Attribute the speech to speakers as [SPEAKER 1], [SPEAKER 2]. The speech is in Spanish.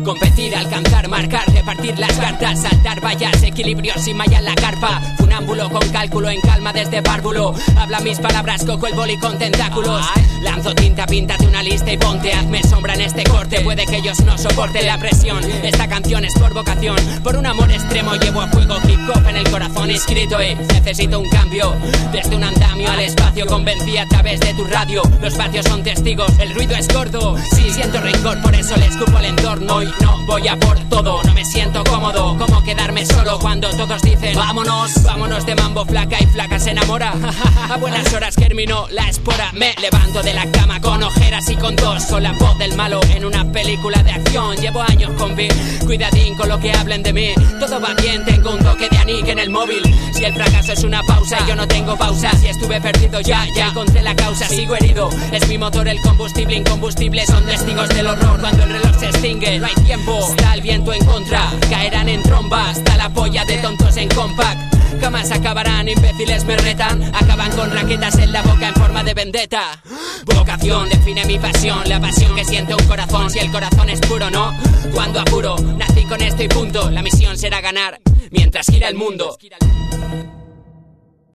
[SPEAKER 1] Competir, alcanzar, marcar, repartir las cartas, saltar vallas, equilibrio sin malla en la carpa. Funámbulo con cálculo en calma desde párvulo. Habla mis palabras, cojo el boli con tentáculos. Lanzo tinta, píntate una lista y ponte. Hazme sombra en este corte, puede que ellos no soporten la presión. Esta canción es por vocación, por un amor extremo. Llevo a fuego hip hop en el corazón escrito y necesito un cambio. Desde un andamio al espacio convencí a través de tu radio. Los patios son testigos, el ruido es gordo. Sí, siento rencor, por eso le escupo al entorno. Y no voy a por todo, no me siento cómodo. ¿Cómo quedarme solo cuando todos dicen vámonos? Vámonos de mambo, flaca y flaca se enamora. A buenas horas germinó la espora. Me levanto de la cama con ojeras y con tos, con la voz del malo en una película de acción. Llevo años con Vic, cuidadín con lo que hablen de mí. Todo va bien, tengo un toque de Anik en el móvil. Si el fracaso es una pausa, yo no tengo pausa. Si estuve perdido ya encontré la causa. Sigo herido, es mi motor el combustible incombustible. Son testigos del horror cuando el reloj se extingue. No hay tiempo, está el viento en contra. Caerán en tromba, está la polla de tontos en compact. Jamás acabarán, imbéciles me retan. Acaban con raquetas en la boca en forma de vendetta. Vocación define mi pasión, la pasión que siente un corazón. Si el corazón es puro, ¿no? Cuando apuro, nací con esto y punto. La misión será ganar mientras gira el mundo.